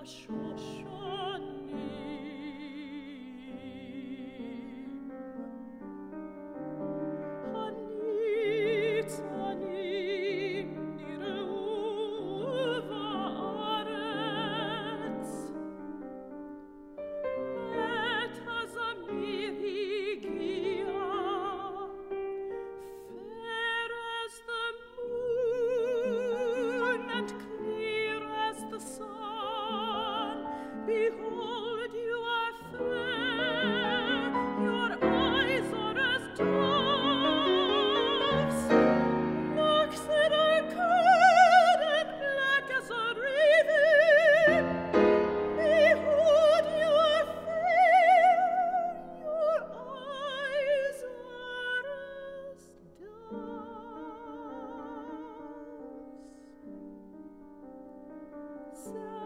Behold, you are fair, your eyes are as doves, looks that are cold and black as a raven. Behold, you are fair, your eyes are as doves.